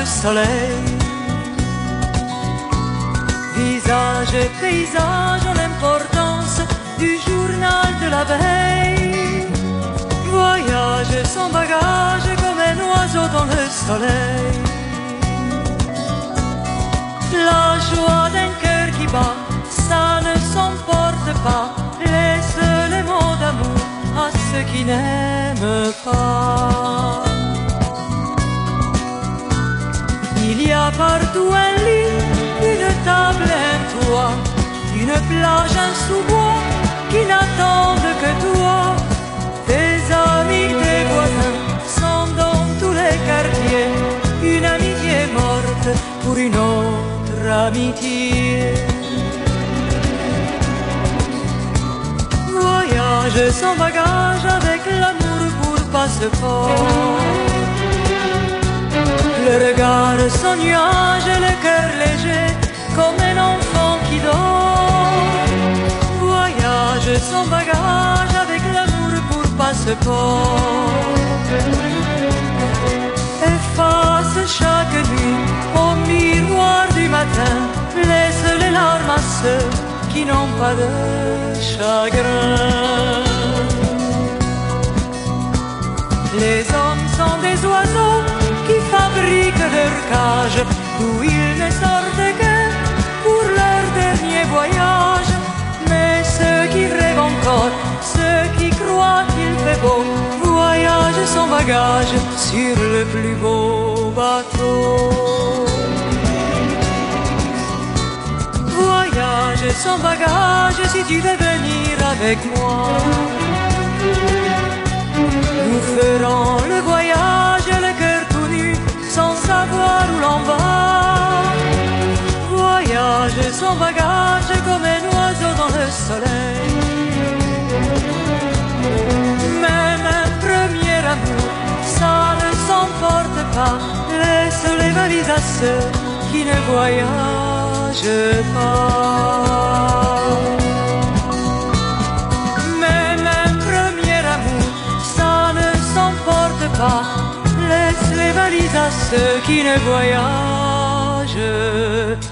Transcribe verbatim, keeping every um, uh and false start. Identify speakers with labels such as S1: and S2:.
S1: soleil. Visage et paysage ont l'importance du journal de la veille. Voyage sans bagage comme un oiseau dans le soleil. La joie d'un cœur qui bat, ça ne s'emporte pas. Laisse les mots d'amour à ceux qui n'aiment pas. Il y a partout un lit, une table, un toit, une plage, un sous-bois qui n'attendent que toi. Tes amis, tes voisins sont dans tous les quartiers. Une amitié morte pour une autre amitié. Voyage sans bagage avec l'amour pour passeport. Le regard sans nuage, le cœur léger comme un enfant qui dort. Voyage sans bagage avec l'amour pour passeport. Efface chaque nuit au miroir du matin. Laisse les larmes à ceux qui n'ont pas de chagrin. Les hommes sont des oiseaux qui fabriquent leur cage, d'où ils ne sortent que pour leur dernier voyage. Mais ceux qui rêvent encore, ceux qui croient qu'il fait beau, voyagent sans bagage sur le plus beau bateau. Voyage sans bagage si tu veux venir avec moi. Nous ferons le voyage, le cœur tout nu, sans savoir où l'on va. Voyage sans bagage comme un oiseau dans le soleil. Même un premier amour, ça ne s'emporte pas. Laisse les valises à ceux qui ne voyagent pas. Même un premier amour, ça ne s'emporte pas. Laisse les valises à ceux qui ne voyagent